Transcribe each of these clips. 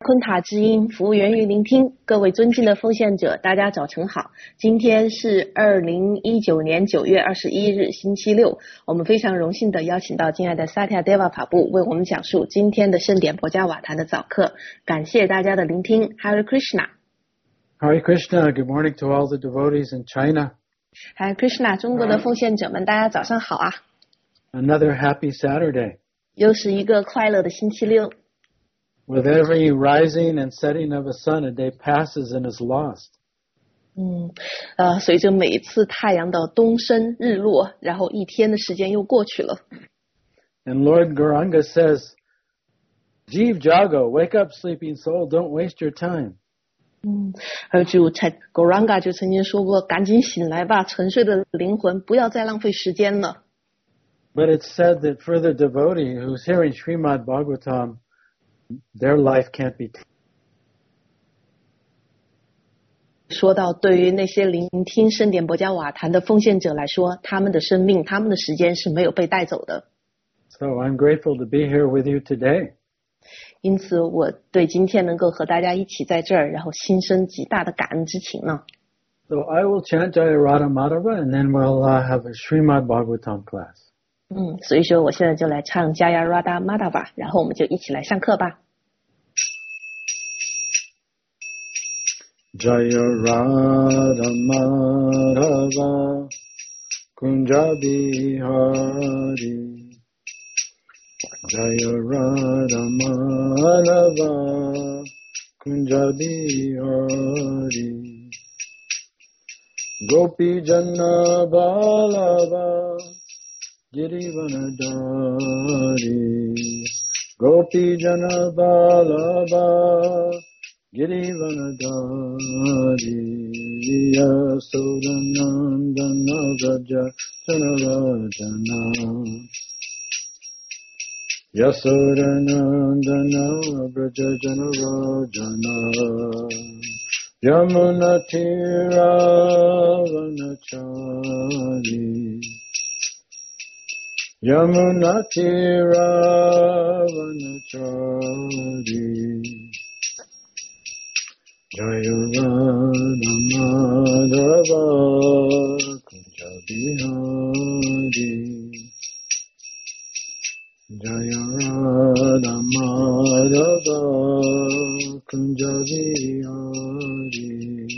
昆塔之音，服务源于聆听。各位尊敬的奉献者，大家早晨好。今天是2019年9月21日，星期六。我们非常荣幸的邀请到敬爱的萨提亚 Deva 法布为我们讲述今天的圣典博加瓦坛的早课。感谢大家的聆听。Hare Krishna。 Hare Krishna. Good morning to all the devotees in China. Hare Krishna， 中国的奉献者们，大家早上好啊。 Another happy Saturday. 又是一个快乐的星期六。 With every rising and setting of a sun, a day passes and is lost. 随着每一次太阳的东升日落，然后一天的时间又过去了。 And Lord Gauranga says, Jeev Jago, wake up sleeping soul, don't waste your time. 而主 Gauranga 就曾经说过，赶紧醒来吧，沉睡的灵魂，不要再浪费时间了。 But it's said that for the devotee who's hearing Srimad Bhagavatam, their life can't be taken. 说到对于那些聆听圣典博加瓦坛的奉献者来说，他们的生命，他们的时间是没有被带走的。 So I'm grateful to be here with you today. 因此我对今天能够和大家一起在这儿，然后心生极大的感恩之情呢。 So I will chant Jayarada Madhava and then we'll have a Srimad Bhagavatam class. 所以说我现在就来唱 Jaya Radha Madhava， 然后我们就一起来上课吧。 Jaya Radha Madhava Kunja Bihari Jaya Radha Madhava Kunja Bihari Gopi Janna Balava Girivanadari Gopi Jana Balaba Girivanadari Yasodanandana Vraja Janarajana Yasodanandana Vraja Janarajana Yamunatira Vanachari Yamunatira Vanachari Jaya Radha Madhava Kunja Bihari Jaya Radha Madhava Kunja Bihari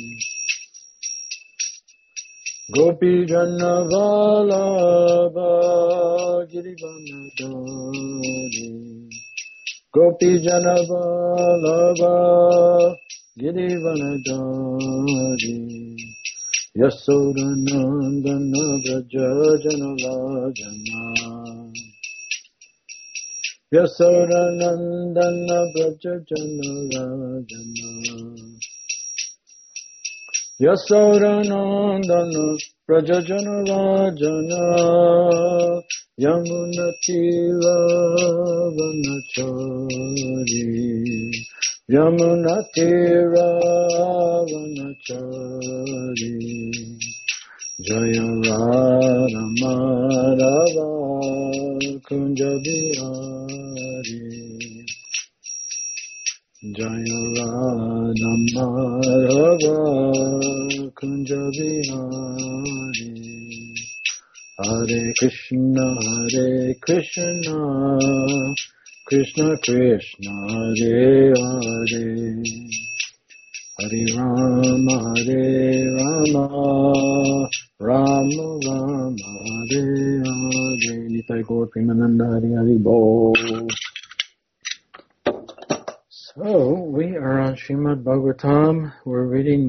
Gopi Jana Vallabha Girivanadari Gopi Jana Vallabha Girivanadari Yasodanandana Vraja Janarajana Yasodanandana Vraja Janarajana Yasodanandana Vraja Janarajana Yamunatila Vanachari Yamunatira Vanachari Jaya Radha Madhava Kunja Bihari Jaya Radha Madhava Kunja Bihari Hare Krishna Krishna Krishna Hare Hare Hare Rama Rama Rama Hare Hare Nitai Gaur Premananda Hare Hare Bol. So we are on Srimad Bhagavatam. We're reading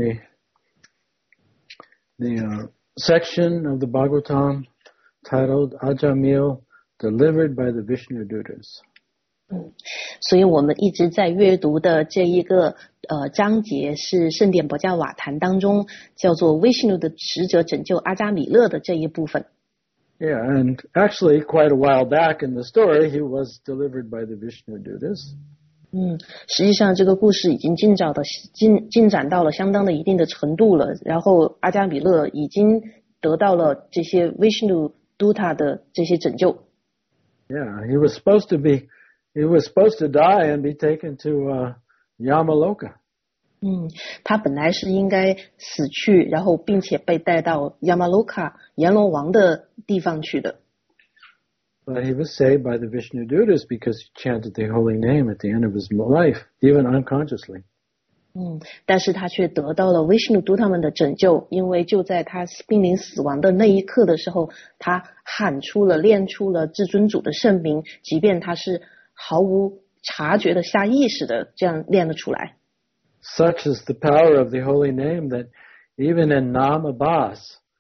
the section of the Bhagavatam titled Ajamil, delivered by the Vishnu Dutas. 所以我们一直在阅读的这一个章节是圣典博加瓦坛当中叫做 Vishnu 的使者拯救阿扎米勒的这一部分。 Yeah, and actually quite a while back in the story, he was delivered by the Vishnu Dutas. 实际上这个故事已经进展到了相当的一定的程度了，然后阿加米勒已经得到了这些 Vishnu Duta 的这些拯救。 Yeah, he was supposed to die and be taken to Yamaloka. 他本来是应该死去，然后并且被带到 Yamaloka 阎罗王的地方去的。 But he was saved by the Vishnudutas because he chanted the holy name at the end of his life, even unconsciously. 但是他却得到了 Vishnuduta 们的拯救，因为就在他濒临死亡的那一刻的时候，他念出了至尊主的圣名，即便他是毫无察觉的下意识的这样念了出来。 Such is the power of the holy name that even in Namabas,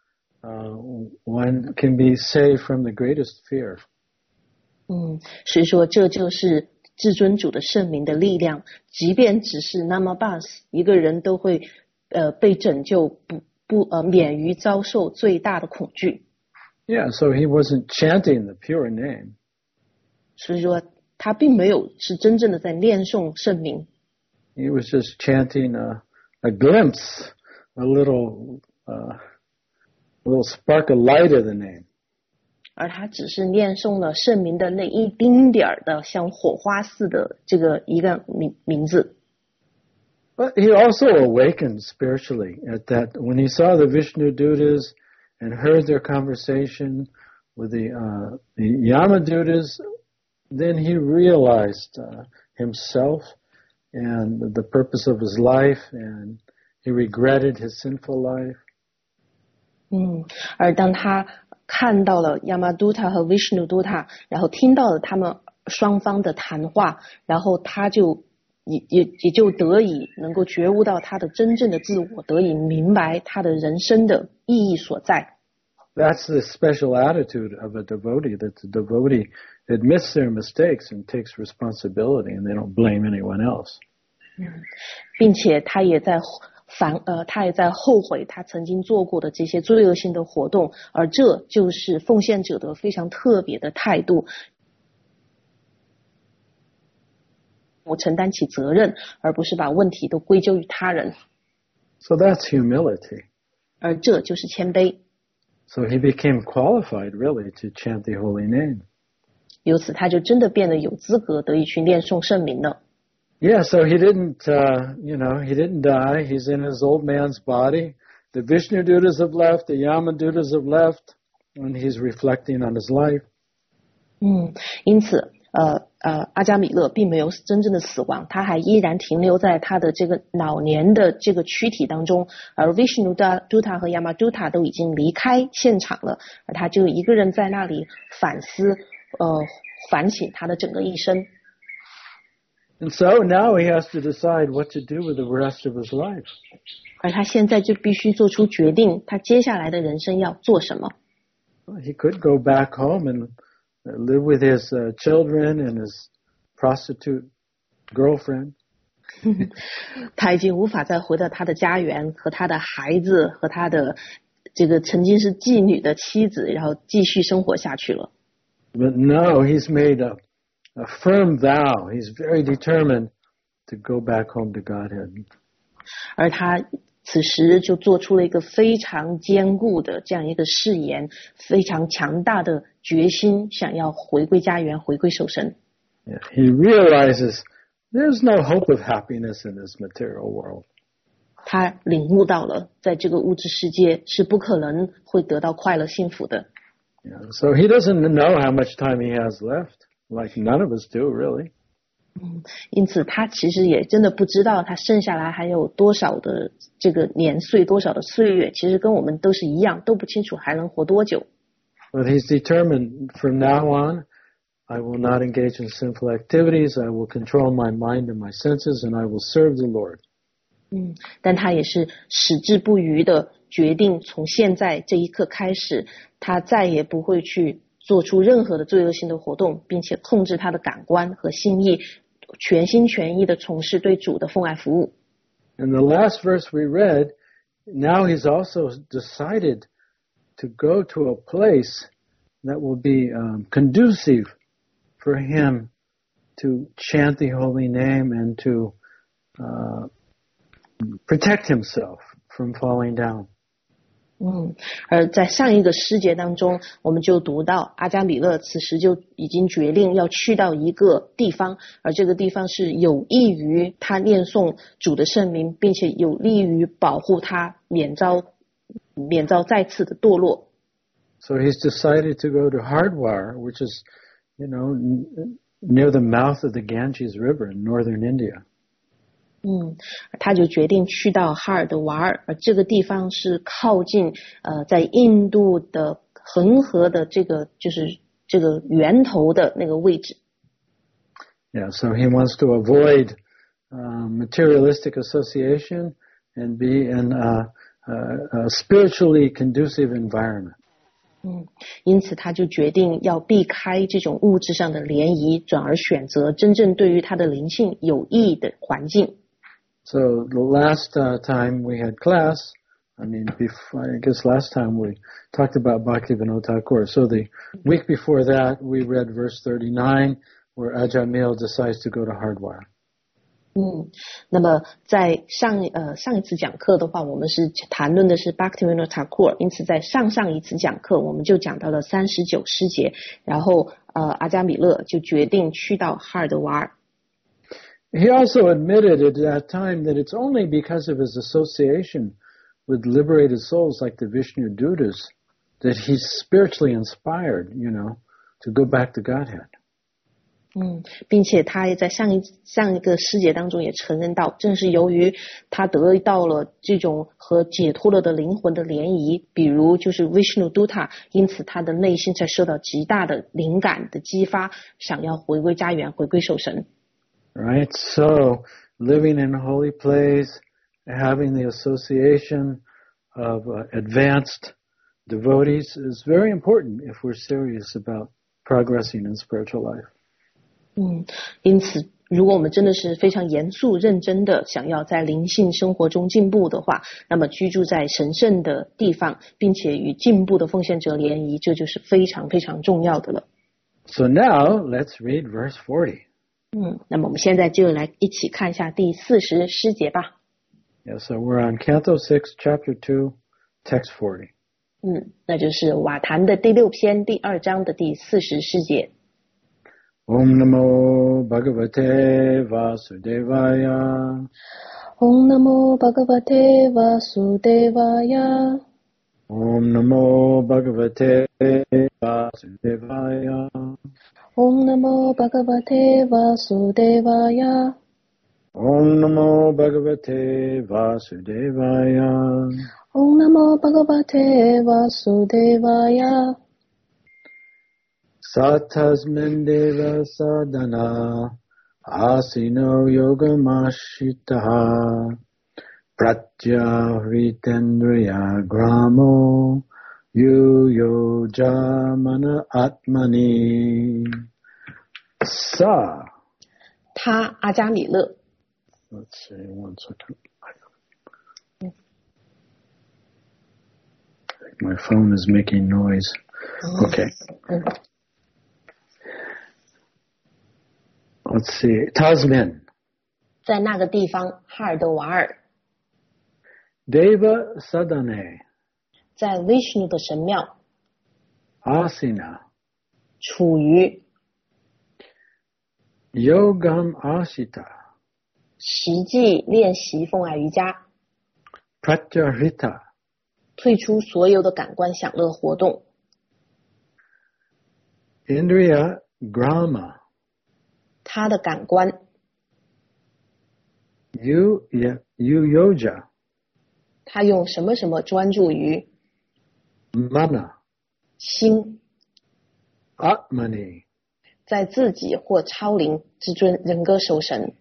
one can be saved from the greatest fear. 所以说这就是至尊主的圣名的力量，即便只是 Namabas 一个人都会被拯救，免于遭受最大的恐惧。 Yeah, so he wasn't chanting the pure name. 所以说他并没有是真正的在念诵圣名。 He was just chanting a glimpse, a little spark of light of the name. 而他只是念诵了圣名的那一丁点儿的像火花似的这个一个名字。 But he also awakened spiritually at that when he saw the Vishnudutas and heard their conversation with the Yamadutas, then he realized himself and the purpose of his life, and he regretted his sinful life. 而当他看到了 Yamaduta 和 Vishnuduta， 然后听到了他们双方的谈话，然后他就也就得以能够觉悟到他的真正的自我，得以明白他的人生的意义所在。 That's the special attitude of a devotee, that the devotee admits their mistakes and takes responsibility, and they don't blame anyone else. 并且他也在后悔他曾经做过的这些罪恶性的活动，而这就是奉献者的非常特别的态度。我承担起责任，而不是把问题都归咎于他人。 So that's humility. 而这就是谦卑。 So he became qualified, really, to chant the holy name. 由此，他就真的变得有资格得以去念诵圣名了。 Yeah, so he didn't die. He's in his old man's body. The Vishnudutas have left, the Yamadutas have left, and he's reflecting on his life. 因此，阿伽米勒并没有真正的死亡，他还依然停留在他的这个老年的这个躯体当中，而 Vishnuduta 和 Yamaduta 都已经离开现场了，而他就一个人在那里反思，反省他的整个一生。 And so now he has to decide what to do with the rest of his life. 而他现在就必须做出决定，他接下来的人生要做什么。 He could go back home and live with his children and his prostitute girlfriend. 他已经无法再回到他的家园和他的孩子和他的这个曾经是妓女的妻子，然后继续生活下去了。 But no, he's made a firm vow. He's very determined to go back home to Godhead. 而他此时就做出了一个非常坚固的这样一个誓言，非常强大的决心，想要回归家园，回归守神。 Yeah, he realizes there's no hope of happiness in this material world. 他领悟到了，在这个物质世界是不可能会得到快乐幸福的。 Yeah, so he doesn't know how much time he has left, like none of us do, really. 因此他其实也真的不知道他剩下来还有多少的这个年岁，多少的岁月，其实跟我们都是一样，都不清楚还能活多久。 But he's determined from now on, I will not engage in sinful activities, I will control my mind and my senses, and I will serve the Lord. 但他也是矢志不渝的决定，从现在这一刻开始，他再也不会去做出任何的罪恶性的活动，并且控制他的感官和心意，全心全意的从事对主的奉爱服务。 In the last verse we read, now he's also decided to go to a place that will be conducive for him to chant the holy name and to protect himself from falling down. 而在上一个诗节当中，我们就读到阿迦米勒此时就已经决定要去到一个地方，而这个地方是有益于他念诵主的圣名，并且有利于保护他免遭再次的堕落。 So he's decided to go to Hardwar, which is, near the mouth of the Ganges River in northern India. 他就决定去到哈尔的瓦尔，而这个地方是靠近在印度的恒河的这个源头的那个位置。 Yeah, so he wants to avoid materialistic association and be in a spiritually conducive environment. 因此他就决定要避开这种物质上的联谊，转而选择真正对于他的灵性有益的环境。 So the last time we had class, I guess last time we talked about Bhaktivinoda Thakur. So the week before that, we read verse 39, where Ajamil decides to go to Hardwar. 那么在上一次讲课的话，我们是谈论的是 Bhaktivinoda Thakur， 因此在上一次讲课我们就讲到了39诗节，然后阿迦米勒就决定去到哈尔德瓦尔。 He also admitted at that time that it's only because of his association with liberated souls like the Vishnu Dutas that he's spiritually inspired, to go back to Godhead. 并且他也在上一个诗节当中也承认到，正是由于他得到了这种和解脱了的灵魂的联谊，比如就是 Vishnu Duta， 因此他的内心才受到极大的灵感的激发，想要回归家园，回归守神。 Right, so living in a holy place, having the association of advanced devotees is very important if we're serious about progressing in spiritual life. 因此如果我们真的是非常严肃认真的想要在灵性生活中进步的话，那么居住在神圣的地方，并且与进步的奉献者联谊，这就是非常非常重要的了。 So now let's read verse 40. 那么我们现在就来一起看一下第40诗节吧。 Yeah, so we're on Canto 6, Chapter 2, Text 40. 那就是瓦坛的第6篇第2章的第40诗节。 Om Namo Bhagavate Vasudevaya. Om Namo Bhagavate Vasudevaya. Om Namo Bhagavate Vasudevaya. Om Namo Bhagavate Vasudevaya. Om Namo Bhagavate Vasudevaya. Om Namo Bhagavate Vasudevaya. Satasmin Deva Sadhana Asino Yogamashitaha Pratyahritendriya Gramo Yuyojamana Atmani. Sa. 他阿迦米勒。 Let's see, one second. My phone is making noise. Okay. Let's see. Tasmin. 在那个地方，哈尔德瓦尔。 Deva Sadhane. 在 Vishnu 的神庙。 Asina. 处于。 Yogam Ashita. 实际练习风雅瑜伽。 Pratyahita. 退出所有的感官享乐活动。 Indriya Grama. 他的感官。 Yoja. 他用什么什么专注于。 Mana. 心。 Atmani. 在自己或超灵之尊人格守神。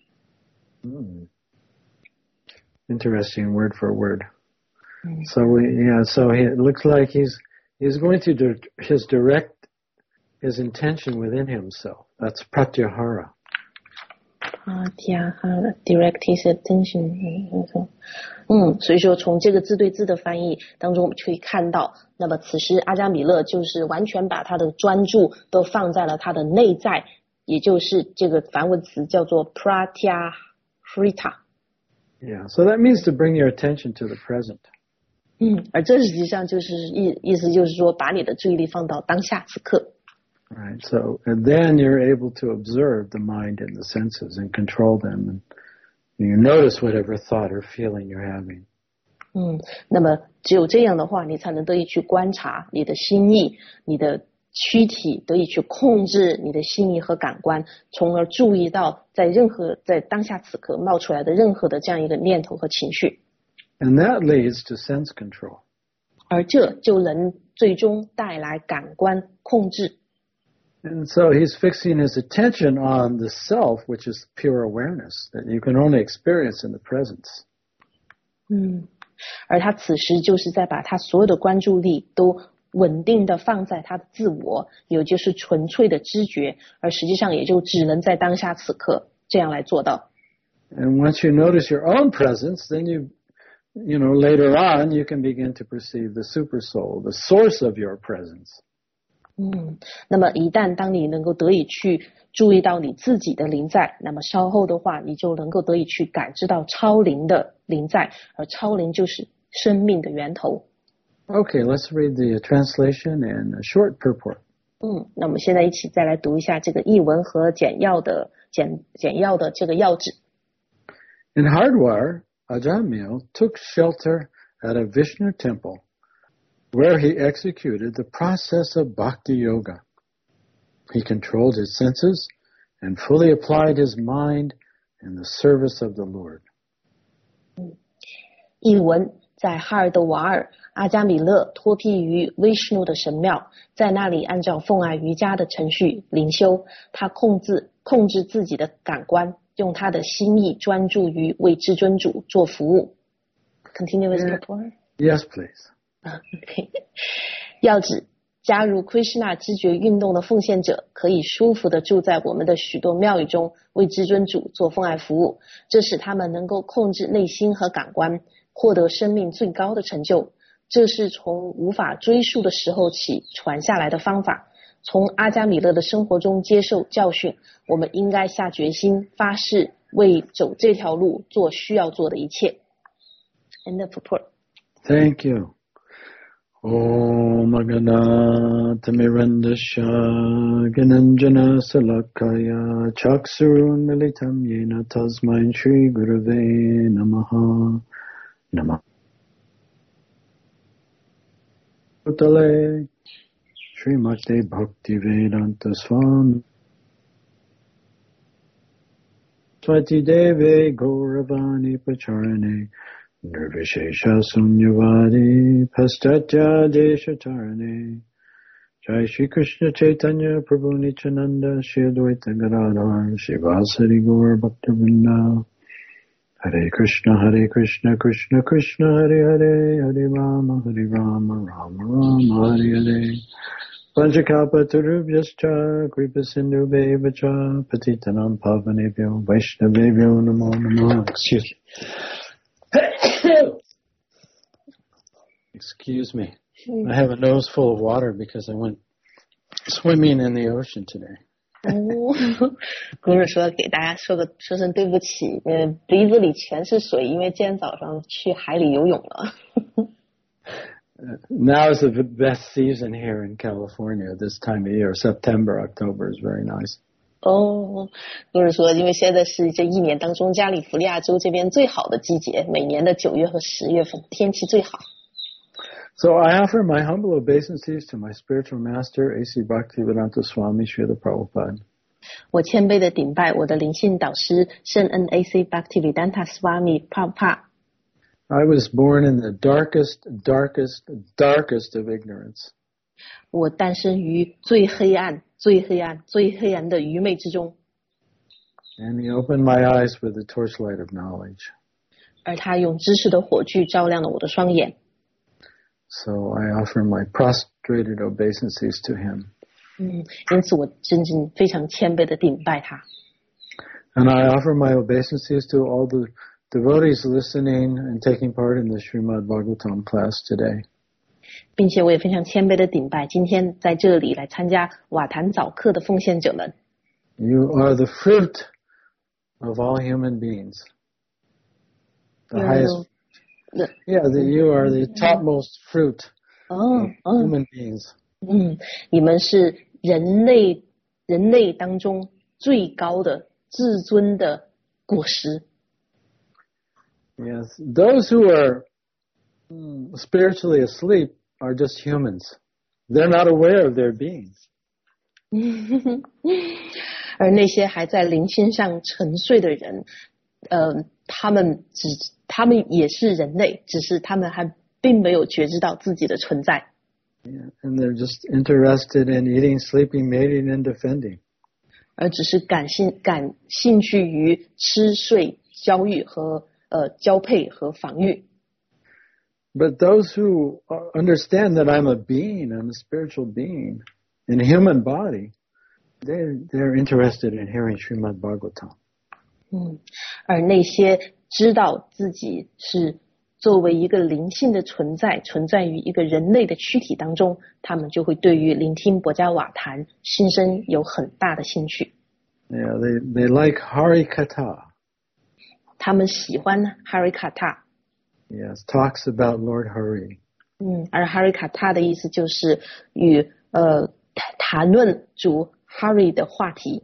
Interesting word for word. So it looks like he's going to direct his intention within himself. That's pratyahara. Pratyahara, direct his attention. 所以说从这个字对字的翻译当中，我们可以看到，那么此时阿迦米勒就是完全把他的专注都放在了他的内在，也就是这个梵文词叫做 pratyahara. Yeah, so that means to bring your attention to the present. 而这实际上就是意思就是说，把你的注意力放到当下此刻。 Right. So, and then you're able to observe the mind and the senses and control them, and you notice whatever thought or feeling you're having. 那么只有这样的话，你才能得以去观察你的心意，你的躯体得以去控制你的心意和感官，从而注意到在当下此刻冒出来的任何的这样一个念头和情绪。 And that leads to sense control. 而这就能最终带来感官控制。 And so he's fixing his attention on the self, which is pure awareness that you can only experience in the presence. 而他此时就是在把他所有的关注力都稳定的放在他的自我，也就是纯粹的知觉，而实际上也就只能在当下此刻这样来做到。 And once you notice your own presence, then you know, later on you can begin to perceive the super soul, the source of your presence. 那么一旦当你能够得以去注意到你自己的临在，那么稍后的话你就能够得以去感知到超灵的临在，而超灵就是生命的源头。 Okay, let's read the translation and a short purport. 那我们现在一起再来读一下这个译文和简要的这个要旨。 In Hardwar, Ajamil took shelter at a Vishnu temple, where he executed the process of bhakti yoga. He controlled his senses and fully applied his mind in the service of the Lord. 译文，在哈尔德瓦尔，阿加米勒托庇于 Vishnu 的神庙，在那里按照奉爱瑜伽的程序灵修，他控制自己的感官，用他的心意专注于为至尊主做服务。Continue with the report. Yes, please. Okay. 要旨，加入 Krishna 知觉运动的奉献者可以舒服地住在我们的许多庙宇中，为至尊主做奉爱服务，这使他们能够控制内心和感官，获得生命最高的成就。这是从无法追溯的时候起传下来的方法。从阿加米勒的生活中接受教训，我们应该下决心发誓，为走这条路做需要做的一切。End of report. Thank you. Om Agana Tamirandasha Gananjana Salakaya Chaksurun Militam Yena Tasmain Shri Gurave Namaha Namaha Utale Srimate Bhakti Vedanta Swami Swati Deve Gauravani Pacharane Nirvishesha Sunyavadi Paschatya Deshatarane Jai Shri Krishna Chaitanya Prabhu Nityananda Shri Advaita Gadadhar Shivasari Gaur Bhaktivinoda Hare Krishna Krishna Krishna Hare Hare Hare Rama Rama Rama Hare Hare Panchakalpa Tarubhyascha Kripa Sindhu Bevacha Patitanam Pavanebhyo Vaishnavebhyo Namo Namo. Excuse me. I have a nose full of water because I went swimming in the ocean today. 公主说给大家说声对不起，鼻子里全是水，因为今天早上去海里游泳了。 Now is the best season here in California this time of year. September, October is very nice. 公主说因为现在是这一年当中加利福尼亚州这边最好的季节，每年的9月和10月份天气最好。 So I offer my humble obeisances to my spiritual master, A.C. Bhaktivedanta Swami Srila Prabhupada. 我谦卑的顶拜我的灵性导师圣恩 A.C. Bhaktivedanta Swami Prabhupada. I was born in the darkest of ignorance. 我诞生于最黑暗的愚昧之中。 And he opened my eyes with the torchlight of knowledge. 而他用知识的火炬照亮了我的双眼。 So I offer my prostrated obeisances to him. 因此我真正非常谦卑的顶拜他。 And I offer my obeisances to all the devotees listening and taking part in the Srimad Bhagavatam class today. 并且我也非常谦卑的顶拜今天在这里来参加瓦坛早课的奉献者们。 You are the fruit of all human beings. The highest Yeah, you are the topmost fruit of 哦 human beings. 你们是人类当中最高的至尊的果实。 Yes, those who are spiritually asleep are just humans. They're not aware of their being. 而那些还在灵性上沉睡的人，他们也是人类，只是他们还并没有觉知到自己的存在。 Yeah, and they're just interested in eating, sleeping, mating, and defending. 而只是感兴趣于吃睡、交育和交配和防御。 But those who understand that I'm a being, I'm a spiritual being in a human body, they're interested in hearing Srimad Bhagavatam. 而那些知道自己是作为一个灵性的存在于一个人类的躯体当中，他们就会对于聆听薄伽瓦坛心生有很大的兴趣。 Yeah, they like Harikatha. 他们喜欢 Harikatha。 Yes, talks about Lord Hari. 而 Harikatha 的意思就是与谈论主 Hari 的话题。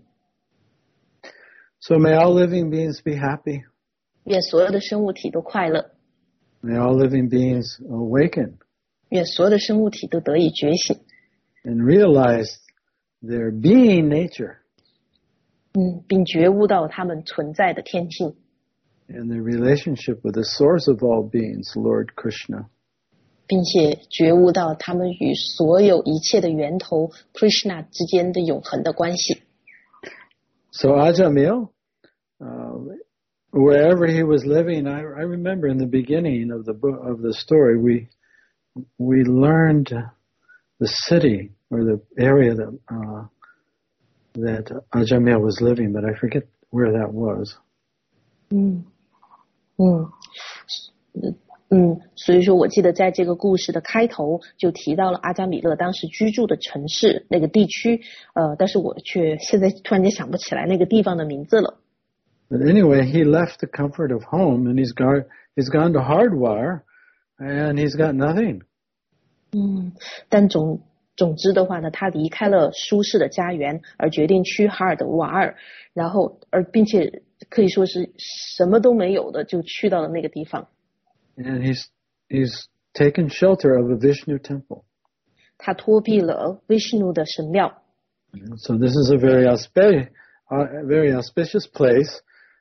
So may all living beings be happy. 愿所有的生物体都快乐。 May all living beings awaken. 愿所有的生物体都得以觉醒。 And realize their being nature. 并觉悟到他们存在的天性。 And their relationship with the source of all beings, Lord Krishna. 并且觉悟到他们与所有一切的源头 Krishna 之间的永恒的关系。 So Ajamil, wherever he was living, I remember in the beginning of the story, we learned the city or the area that Ajamil was living, but I forget where that was. 所以说我记得在这个故事的开头就提到了阿加米勒当时居住的城市那个地区，但是我却现在突然间想不起来那个地方的名字了。 But anyway, he left the comfort of home and he's gone to Hardwar and he's got nothing. 但总之的话呢，他离开了舒适的家园，而决定去哈尔的瓦尔，然后并且可以说是什么都没有的就去到了那个地方。 And he's taken shelter of a Vishnu temple. 他托庇了 Vishnu 的神庙。 So this is a very auspicious place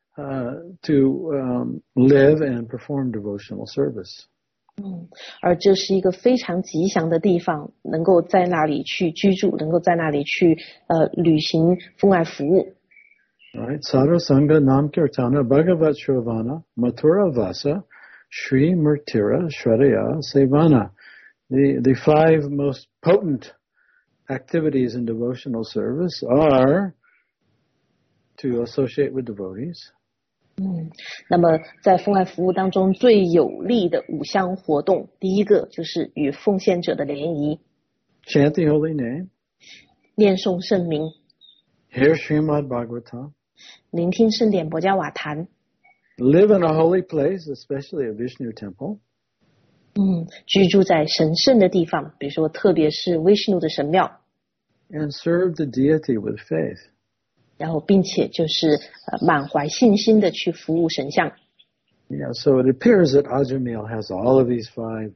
to live and perform devotional service. 而这是一个非常吉祥的地方，能够在那里去居住，能够在那里去履行奉爱服务。 Right, Sadhu Sangha Nam Kirtana Bhagavat Shravana Mathura Vasa Shri Murtira Shradaya Sevana. The five most potent activities in devotional service are to associate with devotees. 那么在奉爱服务当中最有力的5项活动，第一个就是与奉献者的联谊。 Chant the holy name. 念诵圣名。 Hear Srimad Bhagavatam. 聆听圣典薄伽瓦坛。 Live in a holy place, especially a Vishnu temple. 居住在神圣的地方，比如说特别是 Vishnu 的神庙。 And serve the deity with faith. 然后并且就是满怀信心的去服务神像。 Yeah, so it appears that Ajamil has all of these five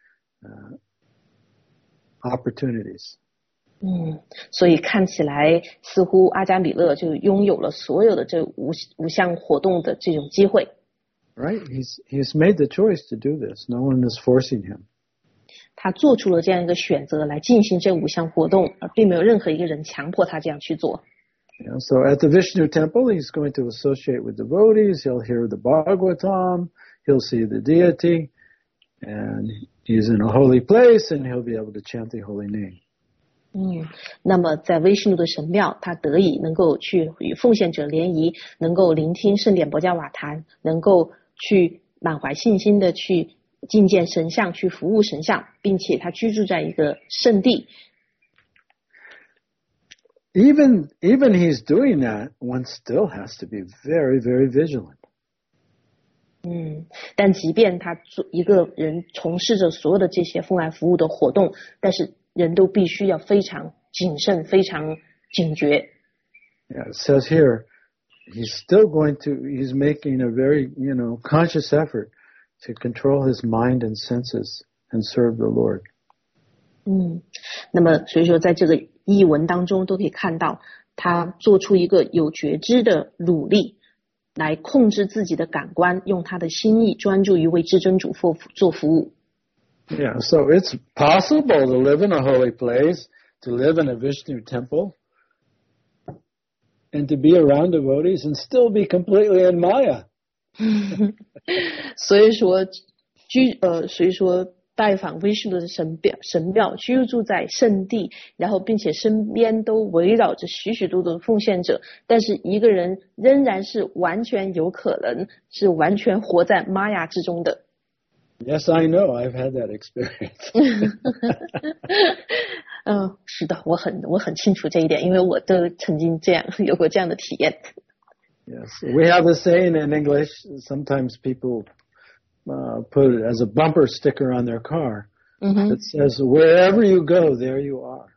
opportunities. 所以看起来似乎阿加米勒就拥有了所有的这五项活动的这种机会。 Right? He's made the choice to do this. No one is forcing him. 他做出了这样一个选择来进行这5项活动，而并没有任何一个人强迫他这样去做。 Yeah, so at the Vishnu temple, he's going to associate with devotees. He'll hear the Bhagavatam. He'll see the deity. And he's in a holy place, and he'll be able to chant the holy name. 那么在威什努的神庙，他得以能够去与奉献者联谊，能够聆听圣典薄伽瓦坛，能够去满怀信心的去觐见神像，去服务神像，并且他居住在一个圣地。 Even he's doing that, one still has to be very, very vigilant. 但即便他一个人从事着所有的这些奉爱服务的活动，但是人都必须要非常谨慎，非常警觉。 Yeah, it says here, he's making a very, conscious effort to control his mind and senses and serve the Lord. 那么所以说在这个译文当中都可以看到，他做出一个有觉知的努力，来控制自己的感官，用他的心意专注于为至真主做服务。 Yeah, so it's possible to live in a holy place, to live in a Vishnu temple, and to be around devotees and still be completely in Maya. 所以说拜访 Vishnu 的神庙，居住在圣地，然后并且身边都围绕着许许多多的奉献者，但是一个人仍然是完全有可能是完全活在玛雅之中的。 Yes, I know. I've had that experience. 是的，我很清楚这一点，因为我都曾经有过这样的体验。 Yes, we have a saying in English. Sometimes people put it as a bumper sticker on their car. It says, "Wherever you go, there you are."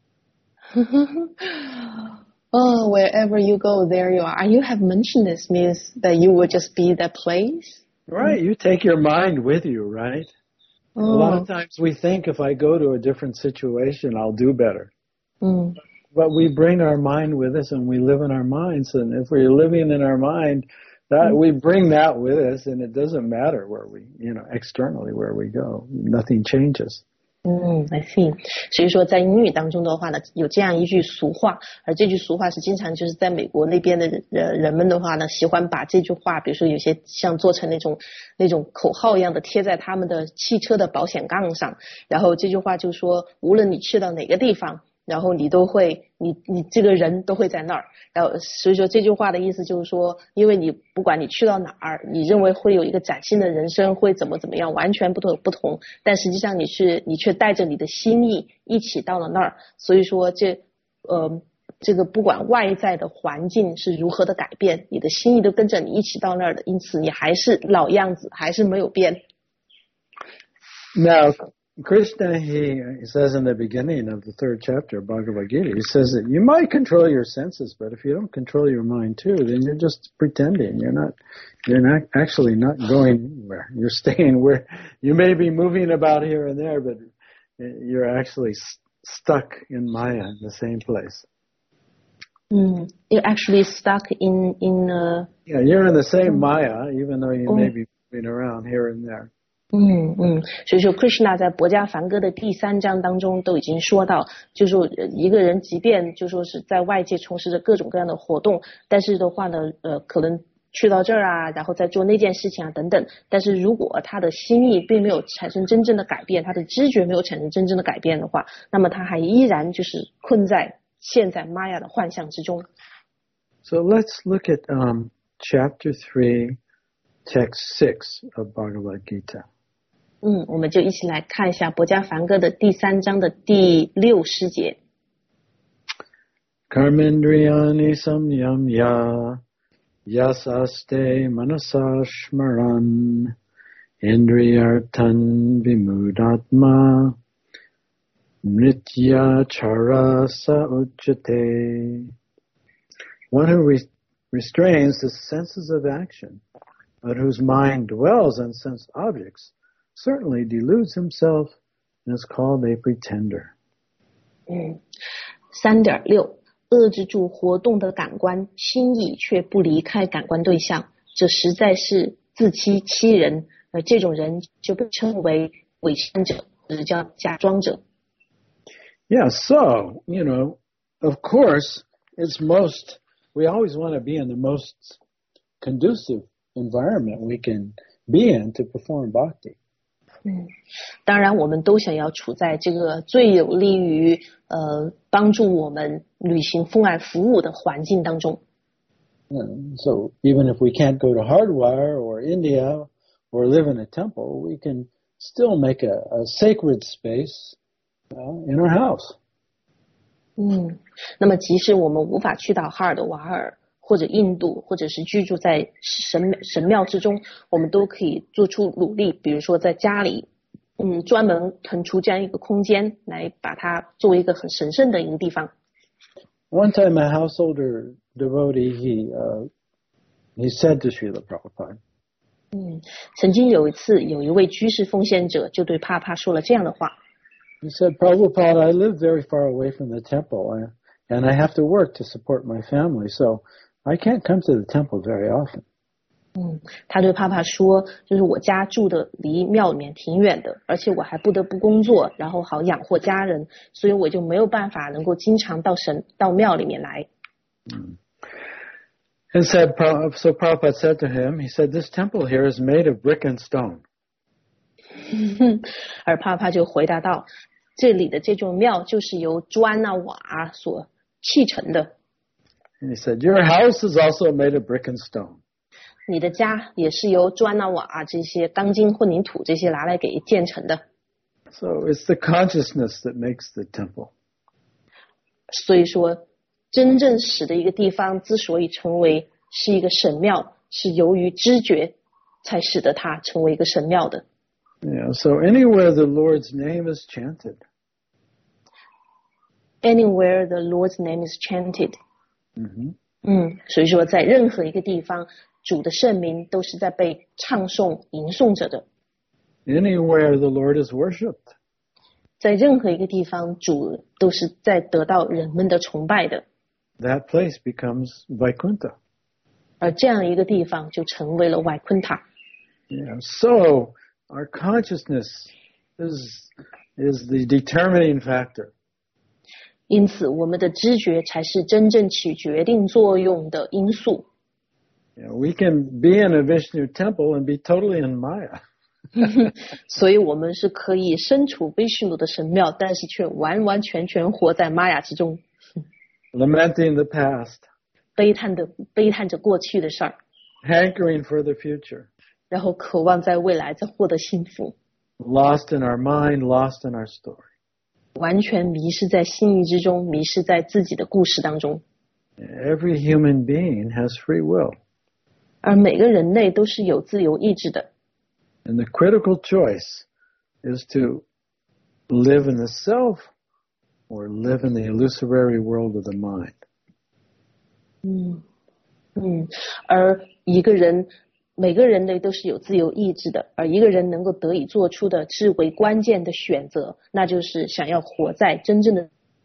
Oh, wherever you go, there you are. You have mentioned this means that you will just be that place. Right, you take your mind with you, right? A lot of times we think if I go to a different situation, I'll do better. But we bring our mind with us and we live in our minds. And if we're living in our mind, that we bring that with us, and it doesn't matter where we, externally where we go. Nothing changes. I see. 所以说在英语当中的话呢，有这样一句俗话，而这句俗话是经常就是在美国那边的人们的话呢，喜欢把这句话，比如说有些像做成那种口号一样的贴在他们的汽车的保险杠上，然后这句话就说，无论你去到哪个地方，然后你都会，你这个人都会在那儿。然后所以说这句话的意思就是说，因为你不管你去到哪儿，你认为会有一个崭新的人生，会怎么样，完全不同，但实际上你却带着你的心意一起到了那儿。所以说这个不管外在的环境是如何的改变，你的心意都跟着你一起到那儿的，因此你还是老样子，还是没有变。 Now, Krishna, he says in the beginning of the 3rd chapter of Bhagavad Gita, he says that you might control your senses, but if you don't control your mind too, then you're just pretending. You're not actually not going anywhere. You're staying where you may be moving about here and there, but you're actually stuck in Maya, in the same place. You're actually stuck in Yeah, you're in the same Maya, even though you may be moving around here and there. 所以说 Krishna 在博迦梵歌的第3章当中都已经说到，就是说一个人即便就说是在外界从事着各种各样的活动，但是的话呢，可能去到这儿啊，然后再做那件事情啊等等，但是如果他的心意并没有产生真正的改变，他的知觉没有产生真正的改变的话，那么他还依然就是陷在玛雅的幻象之中。 So let's look at chapter 3, text 6 of Bhagavad Gita. 我们就一起来看一下博迦梵歌的第3章的第6诗节。 Karmendriyani samyamya yasaste manasa shmaran indriyartan vimudatma nitya charasa ujjate. One who restrains the senses of action, but whose mind dwells on sense objects, certainly deludes himself and is called a pretender. 3.6 遏制住活动的感官，心意却不离开感官对象，这实在是自欺欺人，而这种人就被称为伪善者，或者叫假装者。 Yeah, so, of course, we always want to be in the most conducive environment we can be in to perform bhakti. 当然我们都想要处在这个最有利于帮助我们履行奉爱服务的环境当中。 So even if we can't go to Hardwire or India or live in a temple, we can still make a sacred space in our house. 那么即使我们无法去到哈尔的瓦尔或者印度，或者是居住在神庙之中，我们都可以做出努力，比如说在家里专门腾出这样一个空间来把它作为一个很神圣的一个地方。 One time a householder devotee, he said to Srila Prabhupada, 曾经有一次，有一位居士奉献者就对帕帕说了这样的话。 He said, Prabhupada, I live very far away from the temple, and I have to work to support my family, so I can't come to the temple very often. 他对帕帕说，就是我家住的离庙里面挺远的，而且我还不得不工作，然后好养活家人，所以我就没有办法能够经常到庙里面来。 And so Prabhupada said to him, he said, this temple here is made of brick and stone. 而帕帕就回答道，这里的这座庙就是由砖啊瓦所砌成的。 And he said, your house is also made of brick and stone. 你的家也是由砖啊瓦这些钢筋混凝土这些拿来给建成的。 So it's the consciousness that makes the temple. 所以说，真正使得一个地方之所以成为是一个神庙，是由于知觉才使得它成为一个神庙的。 Yeah, so anywhere the Lord's name is chanted. Anywhere the Lord's name is chanted. 所以说在任何一个地方，主的圣名都是在被唱诵吟诵着的。 Anywhere the Lord is worshipped. 在任何一个地方，主都是在得到人们的崇拜的。 That place becomes Vaikuntha. 而这样一个地方就成为了外昆塔。 Yeah, so our consciousness is the determining factor. 因此，我们的知觉才是真正起决定作用的因素。 Yeah, we can be in a Vishnu temple and be totally in Maya. 所以我们是可以身处 Vishnu 的神庙，但是却完完全全活在玛雅之中。 Lamenting the past. 悲叹着过去的事儿。 Hankering for the future. 然后渴望在未来再获得幸福。 Lost in our mind, lost in our story. 完全迷失在心意之中，迷失在自己的故事当中。 Every human being has free will. 而每个人类都是有自由意志的。 And the critical choice is to live in the self or live in the illusory world of the mind. 而每个人类都是有自由意志的，而一个人能够得以做出的至为关键的选择，那就是想要活在真正的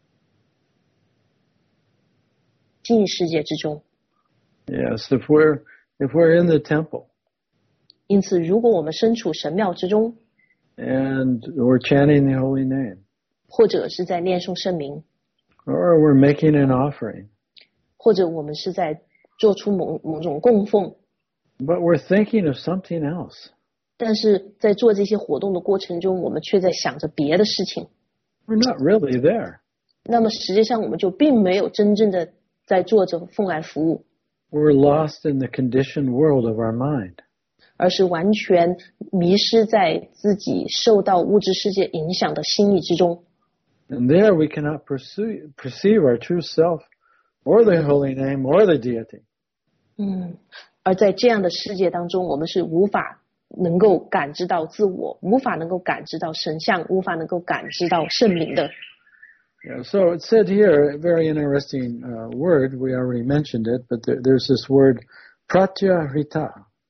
心意世界之中。 Yes, if we're in the temple. 因此，如果我们身处神庙之中 and we're chanting the holy name. 或者是在念诵圣名 or we're making an offering. 或者我们是在做出某种供奉 But we're thinking of something else. 但是在做这些活动的过程中，我们却在想着别的事情。 We're not really there. 那么实际上我们就并没有真正的在做着奉来服务。 We're lost in the conditioned world of our mind. 而是完全迷失在自己受到物质世界影响的心意之中。 And there we cannot perceive our true self or the holy name or the deity. 而在这样的世界当中，我们是无法能够感知到自我，无法能够感知到神像，无法能够感知到圣灵的。 Yeah, so it said here, a very interesting word, we already mentioned it, but there's this word, pratyahita.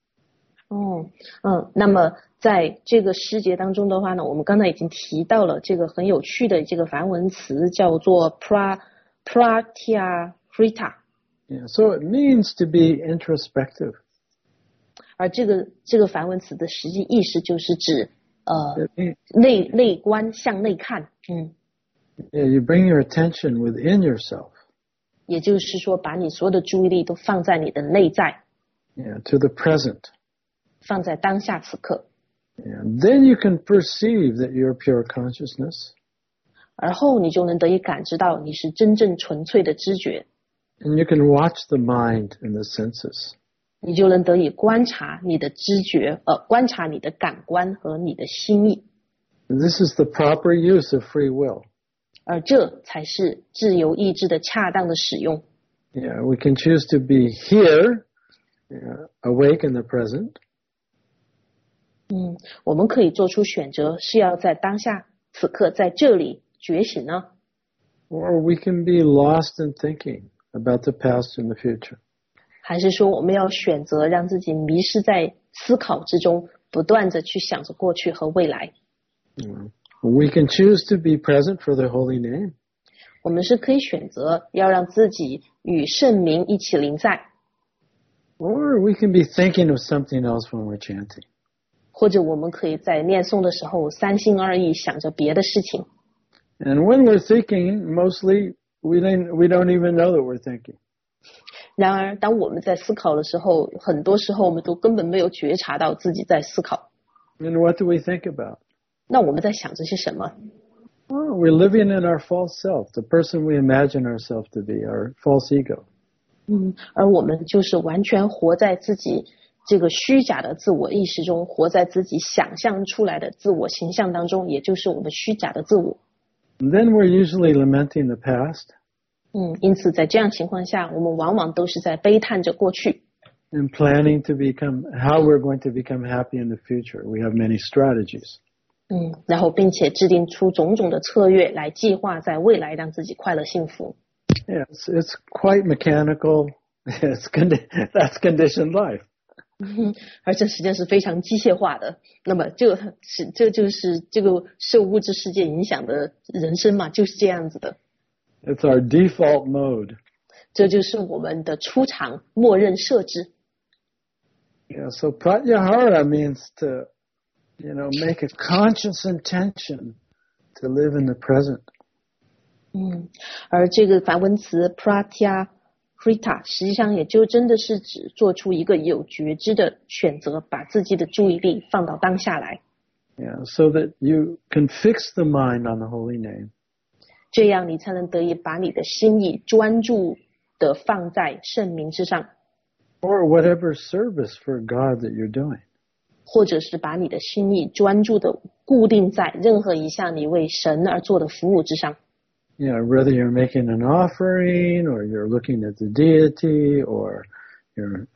那么在这个诗节当中的话呢，我们刚才已经提到了这个很有趣的这个梵文词，叫做 pratyahita。 Yeah, so it means to be introspective. 而这个梵文词的实际意思就是指内观，向内看。 Yeah, you bring your attention within yourself. 也就是说，把你所有的注意力都放在你的内在。 Yeah, to the present. 放在当下此刻。 Yeah, then you can perceive that you're pure consciousness. 而后你就能得以感知到你是真正纯粹的知觉。 And you can watch the mind and the senses. 你就能得以观察你的知觉，观察你的感官和你的心意。 And this is the proper use of free will. 而这才是自由意志的恰当的使用。 Yeah, we can choose to be here, awake in the present. 我们可以做出选择，是要在当下此刻在这里觉醒呢， Or we can be lost in thinking about the past and the future. 还是说我们要选择让自己迷失在思考之中，不断地去想着过去和未来。 We can choose to be present for the holy name. 我们是可以选择要让自己与圣名一起临在， Or we can be thinking of something else when we're chanting. 或者我们可以在念诵的时候三心二意想着别的事情。 And when we're thinking, mostly we don't even know that we're thinking. 然而当我们在思考的时候，很多时候我们都根本没有觉察到自己在思考。 And what do we think about? 那我们在想着些什么？ Oh, we're living in our false self, the person we imagine ourselves to be, our false ego. 而我们就是完全活在自己这个虚假的自我意识中，活在自己想象出来的自我形象当中，也就是我们虚假的自我。 And then we're usually lamenting the past 因此在这样情况下，我们往往都是在悲叹着过去， and planning to become how we're going to become happy in the future. We have many strategies. 然后并且制定出种种的策略来计划在未来让自己快乐幸福。 Yeah, it's quite mechanical. That's conditioned life. 而这实际上是非常机械化的。那么这就是这个受物质世界影响的人生嘛，就是这样子的。 It's our default mode. 这就是我们的出厂默认设置。 Yeah, so pratyahara means to, make a conscious intention to live in the present. 而这个梵文词 pratyahara 实际上也就真的是指做出一个有觉知的选择，把自己的注意力放到当下来。 Yeah, so that you can fix the mind on the holy name. 这样你才能得以把你的心意专注的放在圣名之上， Or whatever service for God that you're doing. 或者是把你的心意专注的固定在任何一项你为神而做的服务之上。 Yeah, whether you're making an offering or you're looking at the deity or you're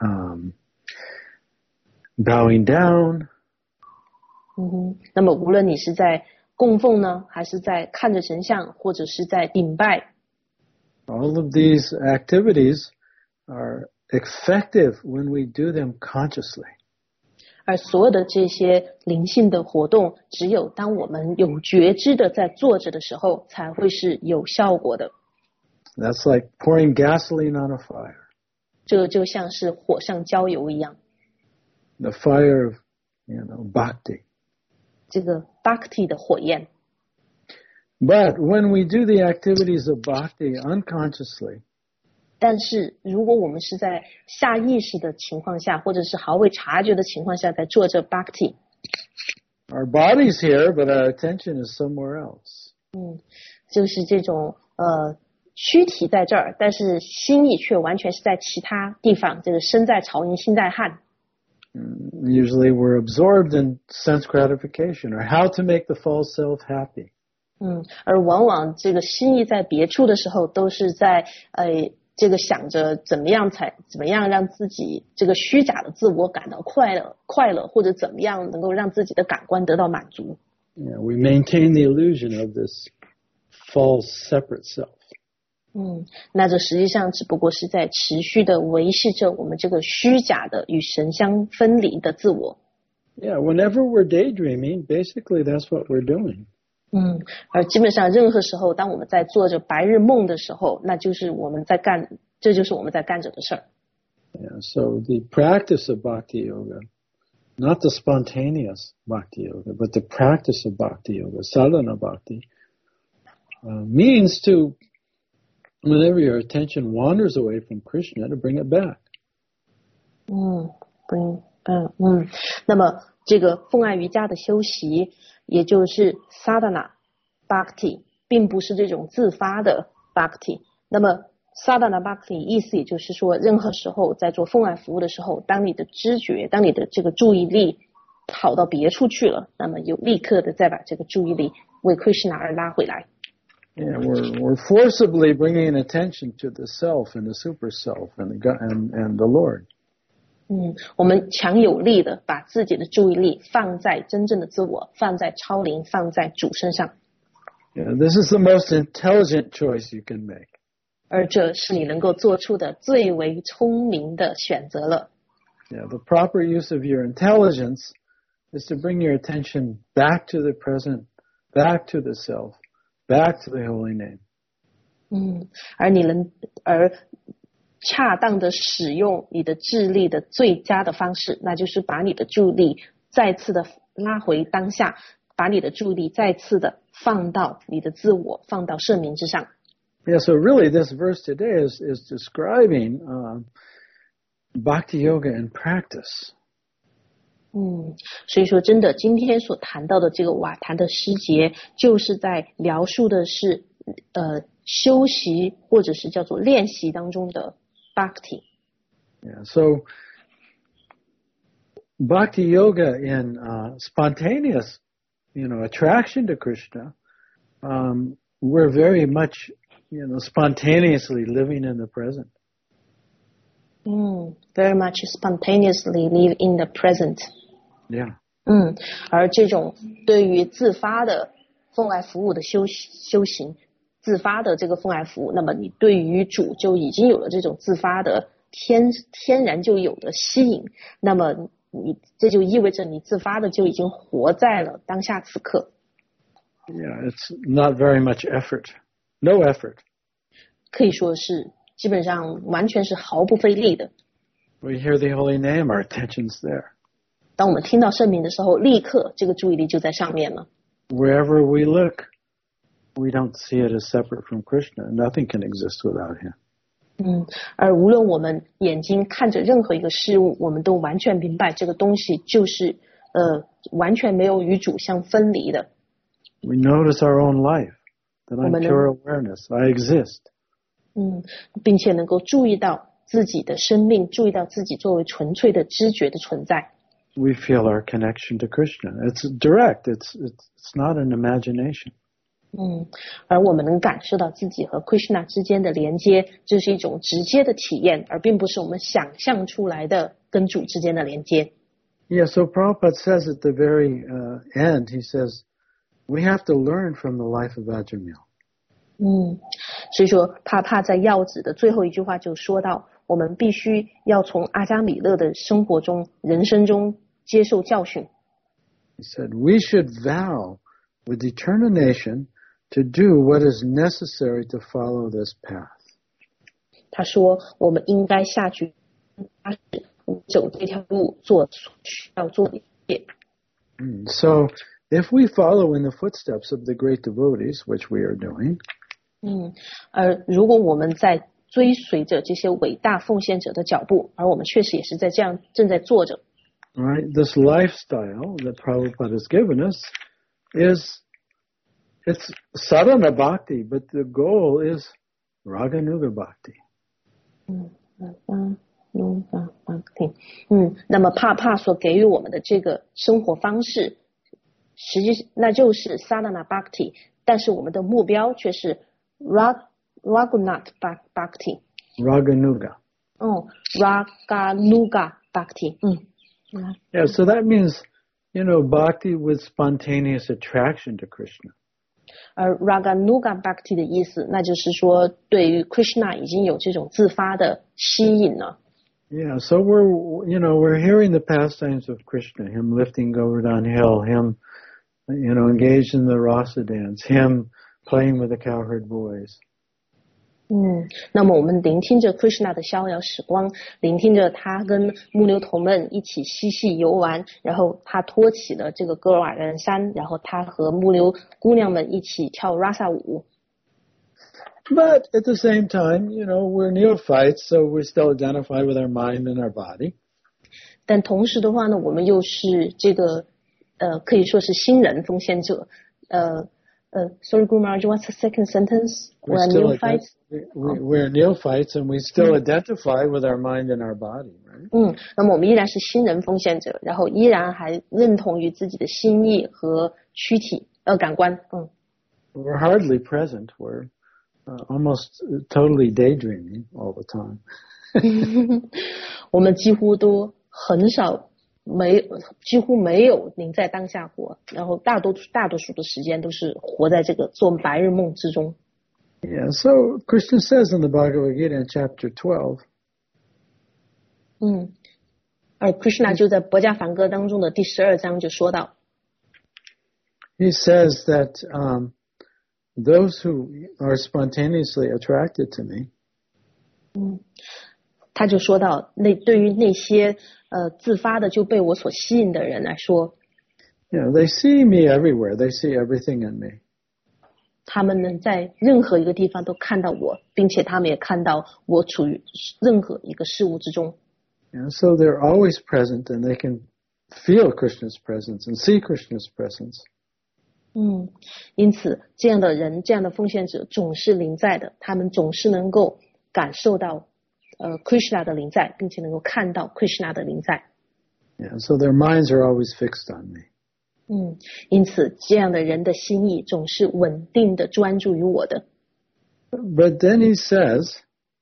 bowing down. 那么无论你是在供奉呢，还是在看着神像，或者是在顶拜， All of these activities are effective when we do them consciously. 而所有的这些灵性的活动，只有当我们有觉知的在做着的时候，才会是有效果的。 That's like pouring gasoline on a fire. 这就像是火上浇油一样。 The fire of, bhakti. 这个 bhakti 的火焰。 But when we do the activities of bhakti unconsciously, 但是如果我们是在下意识的情况下，或者是毫未察觉的情况下在做这 bhakti， our body's here, but our attention is somewhere else. 就是这种躯体在这儿，但是心意却完全是在其他地方，这个身在曹营心在汉。 Usually we're absorbed in sense gratification or how to make the false self happy. 而往往这个心意在别处的时候，都是在这个想着怎么样让自己这个虚假的自我感到快乐，或者怎么样能够让自己的感官得到满足。 Yeah, we maintain the illusion of this false separate self. 那这实际上只不过是在持续的维系着我们这个虚假的与神相分离的自我。 Yeah, whenever we're daydreaming, basically that's what we're doing. 而基本上任何时候，当我们在做着白日梦的时候，这就是我们在干着的事儿。 Yeah, so the practice of bhakti yoga, not the spontaneous bhakti yoga, but the practice of bhakti yoga, sadhana bhakti, means to, whenever your attention wanders away from Krishna, to bring it back. 那么这个奉爱瑜伽的修习，也就是 sadhana bhakti， 并不是这种自发的 bhakti。那么 sadhana bhakti 意思也就是说，任何时候在做奉爱服务的时候，当你的知觉，当你的这个注意力跑到别处去了，那么有立刻的再把这个注意力为 Krishna 而拉回来。 we're forcibly bringing attention to the self and the super self and the Lord. 我们强有力的把自己的注意力放在真正的自我，放在超灵，放在主身上。 This is the most intelligent choice you can make. 而这是你能够做出的最为聪明的选择了。 The proper use of your intelligence is to bring your attention back to the present, back to the self, back to the holy name. 而恰当的使用你的智力的最佳的方式，那就是把你的注意力再次的拉回当下，把你的注意力再次的放到你的自我，放到圣名之上。 So really this verse today is describing Bhakti Yoga in practice. 所以说真的今天所谈到的这个瓦坛的诗节，就是在描述的是修习或者是叫做练习当中的 Bhakti. So Bhakti Yoga in spontaneous, attraction to Krishna, we're very much, spontaneously living in the present. Very much spontaneously live in the present. Yeah. 而这种对于自发的奉爱服务的修行，自发的这个奉爱服务，那么你对于主就已经有了这种自发的天然就有的吸引，那么这就意味着你自发的就已经活在了当下此刻。 It's not very much effort. No effort. 可以说是基本上完全是毫不费力的。 We hear the holy name, our attention's there. 当我们听到圣名的时候，立刻这个注意力就在上面了。 Wherever we look, we don't see it as separate from Krishna. Nothing can exist without him. 而无论我们眼睛看着任何一个事物，我们都完全明白这个东西就是完全没有与主相分离的。 We notice our own life, that I'm pure awareness. I exist. 并且能够注意到自己的生命，注意到自己作为纯粹的知觉的存在。 We feel our connection to Krishna. It's direct. It's not an imagination. 而我们能感受到自己和 Krishna 之间的连接，这是一种直接的体验，而并不是我们想象出来的跟主之间的连接。 So Prabhupada says at the very end, he says, we have to learn from the life of Ajamil. 所以说帕在要旨的最后一句话就说到，我们必须要从阿迦米勒的生活中、人生中接受教训。 He said, we should vow with determination to do what is necessary to follow this path. 他说，我们应该下去走这条路，做需要做的一切。 So if we follow in the footsteps of the great devotees, which we are doing, 而如果我们在追随着这些伟大奉献者的脚步，而我们确实也是在这样正在做着。 Right, this lifestyle that Prabhupada has given us it's sadhana bhakti, but the goal is raganuga bhakti. 那么帕所给予我们的这个生活方式，实际那就是 sadhana bhakti， 但是我们的目标却是 raganuga bhakti。 Raganuga. Raganuga bhakti. So that means, bhakti with spontaneous attraction to Krishna. 而 Raganuga Bhakti 的意思，那就是说对于 Krishna 已经有这种自发的吸引了。 So we're hearing the pastimes of Krishna, him lifting Govardhan Hill, him, engaged in the rasa dance, him playing with the cowherd boys. 那么我们聆听着 Krishna 的逍遥时光，聆听着他跟牧牛童们一起嬉戏游玩，然后他托起了这个戈尔瓦人山，然后他和牧牛姑娘们一起跳 Rasa 舞。 But at the same time, we're neophytes, so we still identify with our mind and our body. 但同时的话呢，我们又是这个可以说是新人奉献者。Sorry, Guru Maharaj, what's the second sentence? We're neophytes. We're neophytes, and we still identify with our mind and our body, right? 那么我们依然是新人奉献者，然后依然还认同于自己的心意和躯体感官。 we're hardly present. We're almost totally daydreaming all the time. 我们几乎都很少几乎没有宁在当下活，然后大多数的时间都是活在这个做白日梦之中。 Yeah, so Krishna says in the Bhagavad Gita in chapter 12. 而 Krishna 就在博迦梵歌当中的第12章就说到 He says that those who are spontaneously attracted to me, 他就说到对于那些自发的就被我所吸引的人来说 they see me everywhere. They see everything in me. 他们能在任何一个地方都看到我，并且他们也看到我处于任何一个事物之中。 So they're always present, and they can feel Krishna's presence and see Krishna's presence. 因此这样的人，这样的奉献者总是临在的，他们总是能够感受到Krishna 的临在，并且能够看到 Krishna 的临在。 So their minds are always fixed on me. 因此这样的人的心意总是稳定的专注于我的。 But then he says,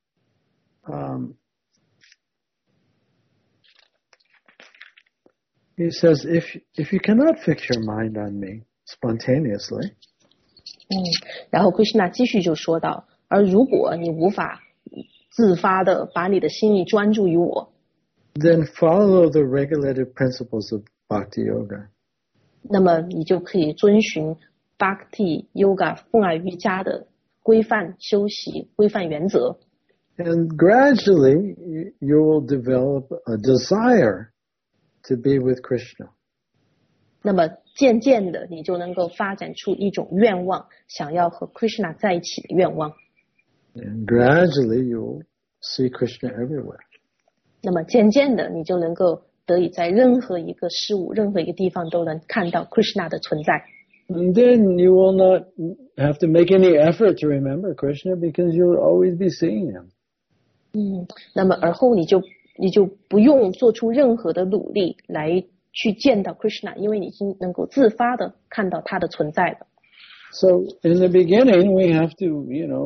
if you cannot fix your mind on me spontaneously, 然后 Krishna 继续就说到，而如果你无法自发的把你的心意专注于我， then follow the regulated principles of Bhakti Yoga. 那么你就可以遵循 Bhakti Yoga 奉爱瑜伽的规范修习规范原则。 And gradually you will develop a desire to be with Krishna. 那么渐渐的你就能够发展出一种愿望，想要和 Krishna 在一起的愿望。 And gradually you will see Krishna everywhere. 那么渐渐的你就能够得以在任何一个事物任何一个地方都能看到 Krishna 的存在。 And then you will not have to make any effort to remember Krishna because you will always be seeing him. 那么而后你就不用做出任何的努力来去见到 Krishna， 因为你已经能够自发的看到他的存在了。 So in the beginning we have to,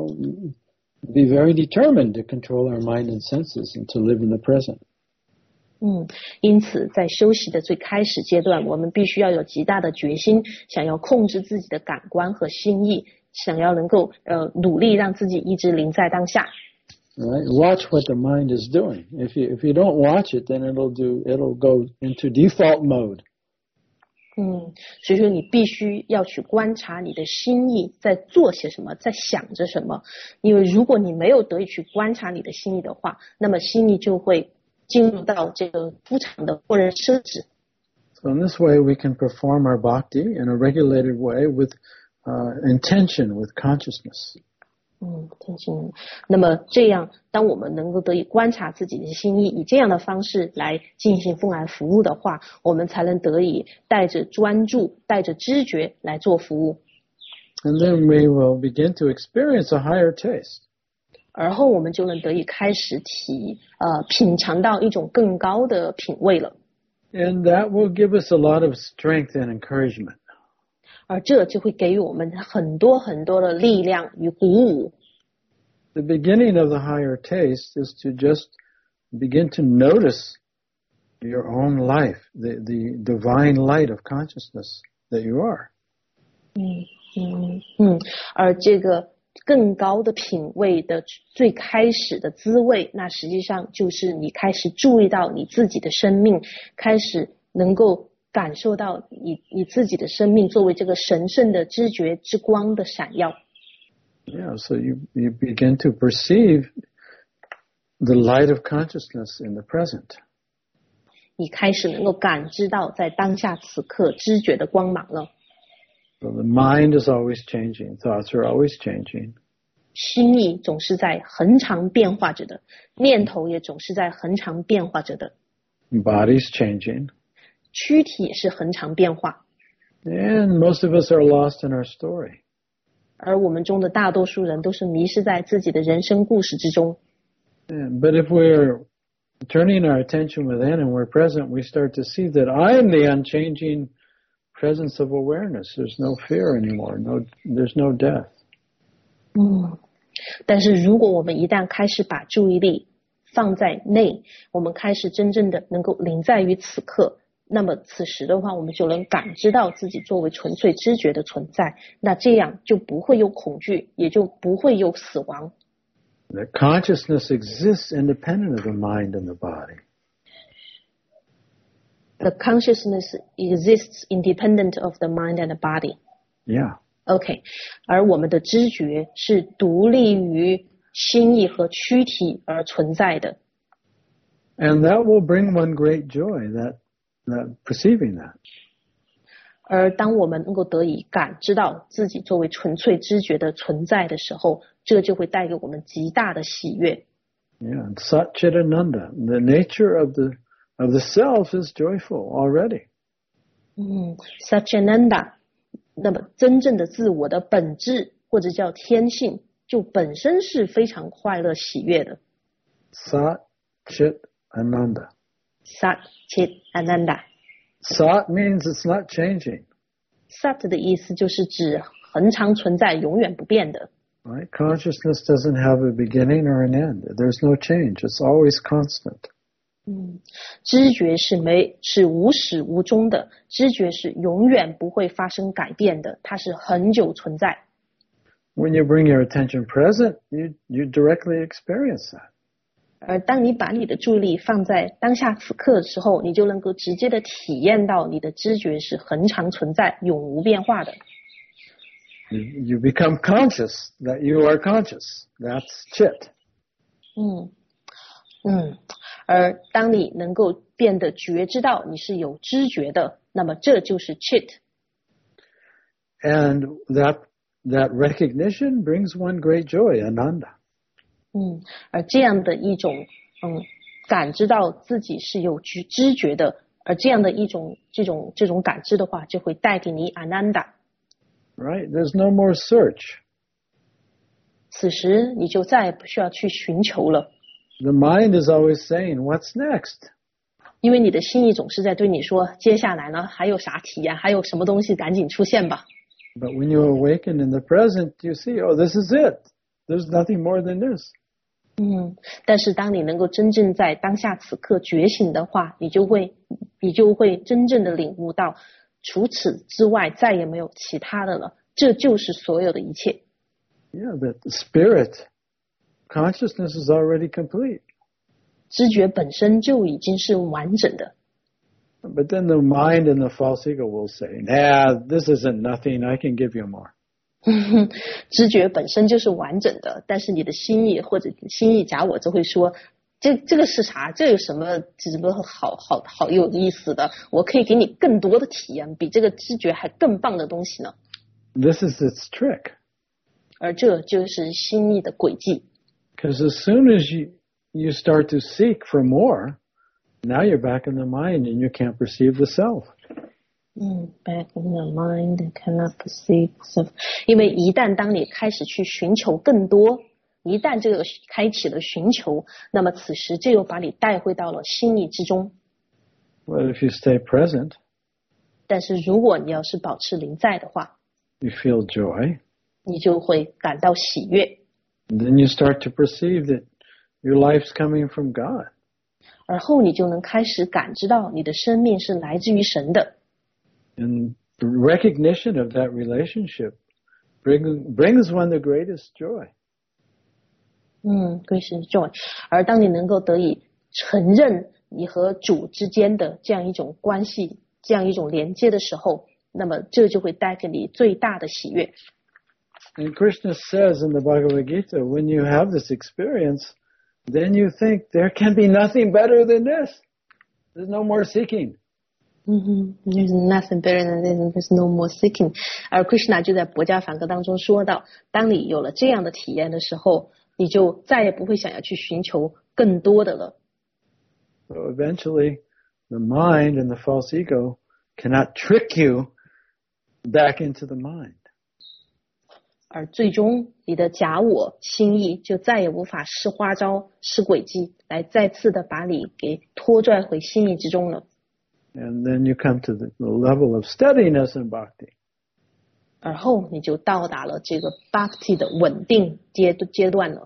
be very determined to control our mind and senses and to live in the present. 因此在修习的最开始阶段，我们必须要有极大的决心，想要控制自己的感官和心意，想要能够努力让自己一直临在当下。 Right? Watch what the mind is doing. If you don't watch it, then it'll go into default mode. 所以说你必须要去观察你的心意在做些什么，在想着什么。因为如果你没有得以去观察你的心意的话，那么心意就会进入到这个出场的默认设置。 So in this way we can perform our bhakti in a regulated way with intention, with consciousness. 天心。那么这样，当我们能够得以观察自己的心意，以这样的方式来进行奉爱服务的话，我们才能得以带着专注、带着知觉来做服务。 And then we will begin to experience a higher taste. 而后我们就能得以开始品尝到一种更高的品味了。 And that will give us a lot of strength and encouragement. 而这就会给予我们很多很多的力量与鼓舞。 The beginning of the higher taste is to just begin to notice your own life, the divine light of consciousness that you are. 而这个更高的品味的最开始的滋味，那实际上就是你开始注意到你自己的生命，开始能够感受到你自己的生命作为这个神圣的知觉之光的闪耀。 Yeah, so you begin to perceive the light of consciousness in the present. 你开始能够感知到在当下此刻知觉的光芒了。 So the mind is always changing, thoughts are always changing. 心意总是在恒常变化着的，念头也总是在恒常变化着的。 Body's changing. 躯体也是恒常变化。 And most of us are lost in our story. 而我们中的大多数人都是迷失在自己的人生故事之中。 But if we're turning our attention within and we're present, we start to see that I am the unchanging presence of awareness. There's no fear anymore. There's no death. 但是如果我们一旦开始把注意力放在内，我们开始真正的能够临在于此刻，那么此时的话，我们就能感知到自己作为纯粹知觉的存在，那这样就不会有恐惧，也就不会有死亡。 That consciousness exists independent of the mind and the body. The consciousness exists independent of the mind and the body. Yeah. OK. 而我们的知觉是独立于心意和躯体而存在的。 And that will bring one great joy, that perceiving that. 而当我们能够得以感知到自己作为纯粹知觉的存在的时候，这就会带给我们极大的喜悦。 Yeah, Sat Chit Ananda. The nature of the self is joyful already. Satchitananda. 那么真正的自我的本质或者叫天性，就本身是非常快乐喜悦的。 Sat Chit Ananda. Sat Chit Ananda. Sat means it's not changing. Sat 的意思就是指恒常存在，永远不变的。 Right? Consciousness doesn't have a beginning or an end. There's no change. It's always constant. 知觉是无始无终的，知觉是永远不会发生改变的，它是很久存在。 When you bring your attention present, you directly experience that. 而当你把你的注意力放在当下此刻的时候，你就能够直接的体验到你的知觉是恒常存在，永无变化的。 You become conscious that you are conscious. That's Chit. 而当你能够变得觉知到你是有知觉的，那么这就是 Chit. And that recognition brings one great joy, Ananda. 而这样的一种感知到自己是有知觉的，而这样的一种这种感知的话，就会带给你 Ananda. Right? There's no more search. 此时你就再也不需要去寻求了。 The mind is always saying, "What's next?" 因为你的心意总是在对你说，接下来呢还有啥体验，还有什么东西赶紧出现吧。 But when you awaken in the present, you see, oh, this is it. There's nothing more than this. 但是当你能够真正在当下此刻觉醒的话，你就会真正的领悟到，除此之外再也没有其他的了，这就是所有的一切。 Yeah, that spirit consciousness is already complete. 知觉本身就已经是完整的。 But then the mind and the false ego will say, "Nah, this isn't nothing. I can give you more." 知觉本身就是完整的，但是你的心意或者心意假我就会说，这个是啥？这有什么好有意思的？我可以给你更多的体验，比这个知觉还更棒的东西呢。 This is its trick. 而这就是心意的轨迹。 Because as soon as you start to seek for more, now you're back in the mind and you can't perceive the self. Back in the mind and cannot perceive self. 因为一旦当你开始去寻求更多，一旦这个开启了寻求，那么此时就又把你带回到了心意之中。 But if you stay present, 但是如果你要是保持临在的话， you feel joy. 你就会感到喜悦。 And then you start to perceive that your life's coming from God. 而后你就能开始感知到你的生命是来自于神的。 And the recognition of that relationship brings one the greatest joy. Greatest joy. 而当你能够得以承认你和主之间的这样一种关系，这样一种连接的时候，那么这就会带给你最大的喜悦。 And Krishna says in the Bhagavad Gita, when you have this experience, then you think there can be nothing better than this. There's no more seeking. There's nothing better than this. There's no more seeking. 而 Krishna 就在博伽梵歌当中说到，当你有了这样的体验的时候，你就再也不会想要去寻求更多的了。 So eventually, the mind and the false ego cannot trick you back into the mind. 而最终你的假我心意就再也无法施花招施诡计来再次的把你给拖拽回心意之中了。 And then you come to the level of steadiness in bhakti. 而后你就到达了这个 bhakti 的稳定阶段了。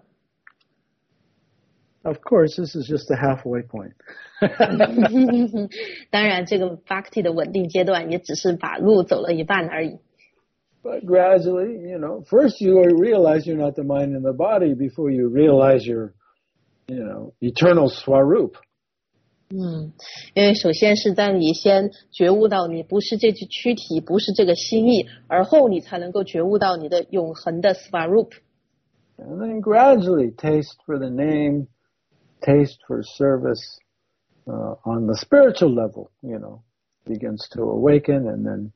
Of course, this is just a halfway point. 当然，这个 bhakti 的稳定阶段也只是把路走了一半而已。 But gradually, first you realize you're not the mind and the body before you realize your, eternal swarup. 因为首先是在你先觉悟到你不是这具躯体，不是这个心意，而后你才能够觉悟到你的永恒的 swarup。 And then gradually taste for the name, taste for service on the spiritual level, begins to awaken, and then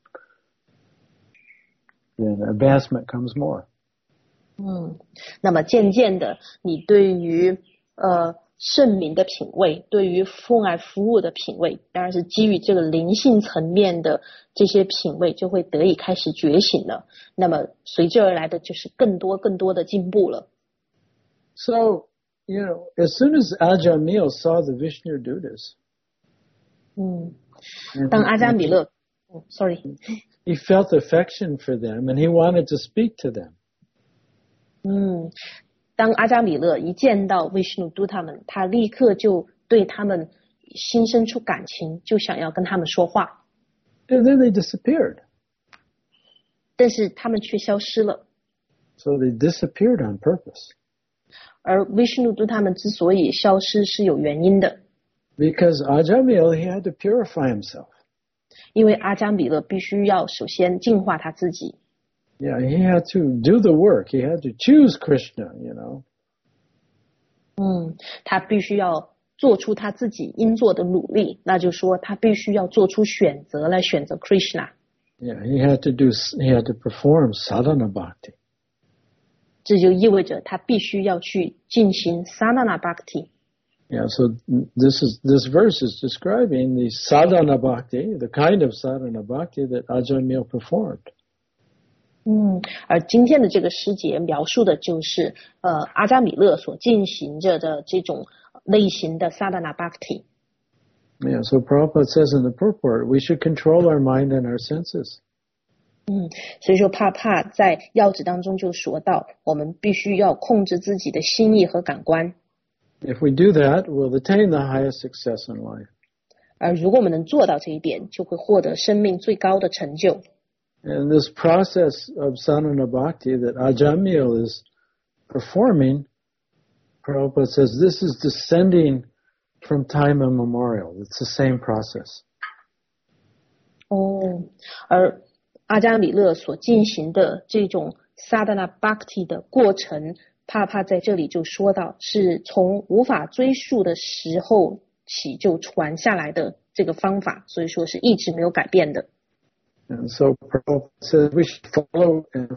advancement comes more. 那么渐渐的，你对于圣名的品味，对于奉爱服务的品味，当然是基于这个灵性层面的这些品味，就会得以开始觉醒了。那么随之而来的就是更多的进步了。 So, as soon as Ajamil saw the Vishnu Dutas, 当阿迦米勒 he felt affection for them and he wanted to speak to them. 当阿迦米勒一见到 Vishnu Duta 们，他立刻就对他们心生出感情，就想要跟他们说话。 And then they disappeared. 但是他们却消失了。 So they disappeared on purpose. 而 Vishnu Duta 们之所以消失是有原因的。 Because Ajamil, he had to purify himself. 因为阿迦米勒必须要首先净化他自己。 Yeah, he had to do the work. He had to choose Krishna, 他必须要做出他自己应做的努力，那就说他必须要做出选择来选择 Krishna。 Yeah, he had to perform sadhana bhakti. 这就意味着他必须要去进行 sadhana bhakti。 Yeah, so this verse is describing the sadhana bhakti, the kind of sadhana bhakti that Ajamil performed. 而今天的这个诗节描述的就是阿迦米勒所进行着的这种类型的 sadhana bhakti。 Yeah, so Prabhupada says in the purport, we should control our mind and our senses. 所以说帕帕在要旨当中就说到，我们必须要控制自己的心意和感官。 If we do that, we'll attain the highest success in life. 而如果我们能做到这一点，就会获得生命最高的成就。 And this process of sadhana bhakti that Ajamil is performing, Prabhupada says this is descending from time immemorial. It's the same process. 而阿迦米勒所进行的这种 sadhana bhakti 的过程，帕帕在这里就说到，是从无法追溯的时候起就传下来的这个方法，所以说是一直没有改变的。 And so Prabhupada says we should follow and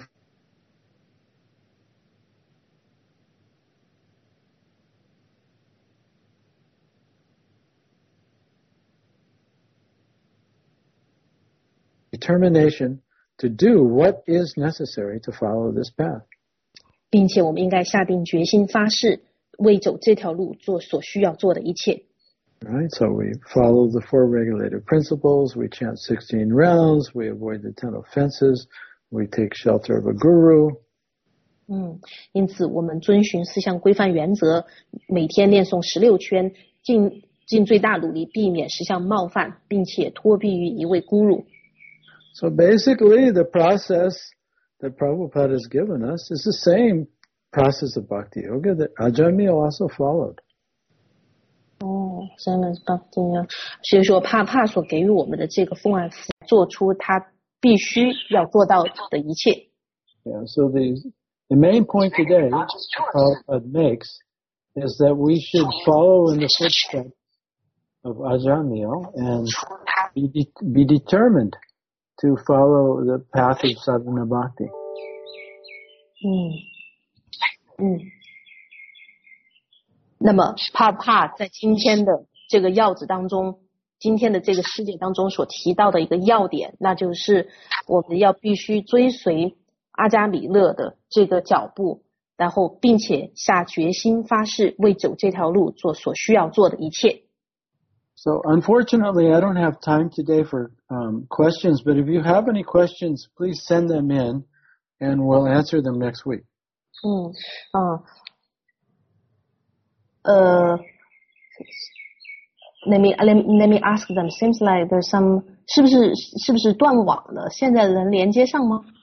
determination to do what is necessary to follow this path. 并且我们应该下定决心发誓，为走这条路做所需要做的一切。 Right, so we follow the 4 regulative principles, we chant 16 rounds, we avoid the 10 offenses, we take shelter of a guru. 因此我们遵循4项规范原则，每天念诵16圈，尽最大努力避免10项冒犯，并且托庇于一位 guru。 So basically the process that Prabhupada has given us is the same process of Bhakti Yoga that Ajamil also followed. 所以说帕帕所给予我们的这个奉爱服做出他必须要做到的一切。 Yeah, so the main point today Prabhupada makes is that we should follow in the footsteps of Ajamil and be determined to follow the path of sadhana bhakti. 那么帕帕在今天的这个要旨当中，今天的这个世界当中所提到的一个要点，那就是我们要必须追随阿迦米勒的这个脚步，然后并且下决心发誓为走这条路做所需要做的一切。 So unfortunately, I don't have time today for questions, but if you have any questions, please send them in, and we'll answer them next week. Let me ask them. Seems like there's some 是不是断网了？现在能连接上吗？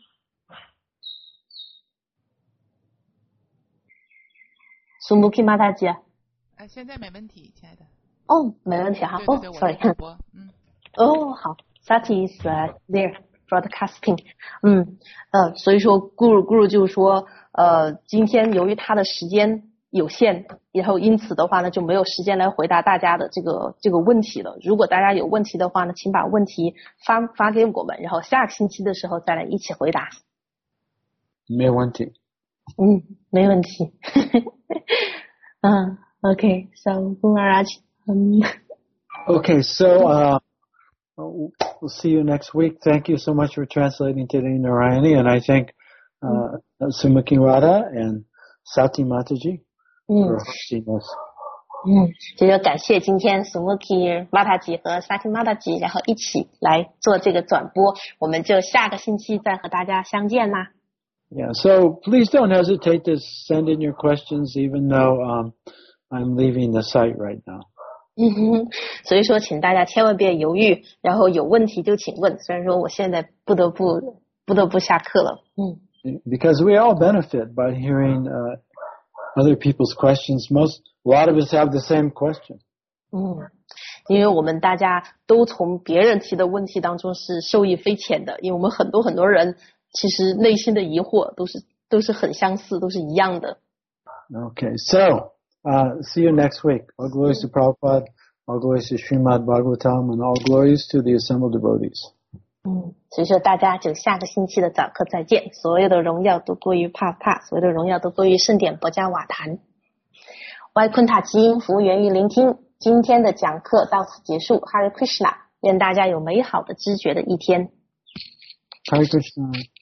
苏木基马大姐。 现在没问题，亲爱的。 哦，没问题哈。 对对对， sorry。好 ，Sati is there broadcasting。所以说 Guru 就是说，今天由于他的时间有限，然后因此的话呢，就没有时间来回答大家的这个问题了。如果大家有问题的话呢，请把问题发给我们，然后下个星期的时候再来一起回答。 没问题。 没问题。Okay, so Gumaraj. Okay, so we'll see you next week. Thank you so much for translating today, Narayani, and I thank Sumukhi Radha and Sati Mataji for hosting us. 这就感谢今天 Sumukhi Mataji 和 Sati Mataji 然后一起来做这个转播，我们就下个星期再和大家相见啦。 Yeah, so please don't hesitate to send in your questions, even though I'm leaving the site right now. 所以说请大家千万别犹豫，然后有问题就请问，虽然说我现在不得不下课了。 Because we all benefit by hearing other people's questions. A lot of us have the same question. 因为我们大家都从别人提的问题当中是受益匪浅的，因为我们很多人其实内心的疑惑都是很相似，都是一样的。 Okay, so see you next week. All glories to Prabhupada, all glories to Srimad Bhagavatam, and all glories to the assembled devotees. 所以说大家就下个星期的早课再见。所有的荣耀都归于帕帕，所有的荣耀都归于圣典博伽瓦坛。歪昆塔基因服务源于聆听，今天的讲课到此结束。Hare Krishna，愿大家有美好的知觉的一天。 Hare Krishna.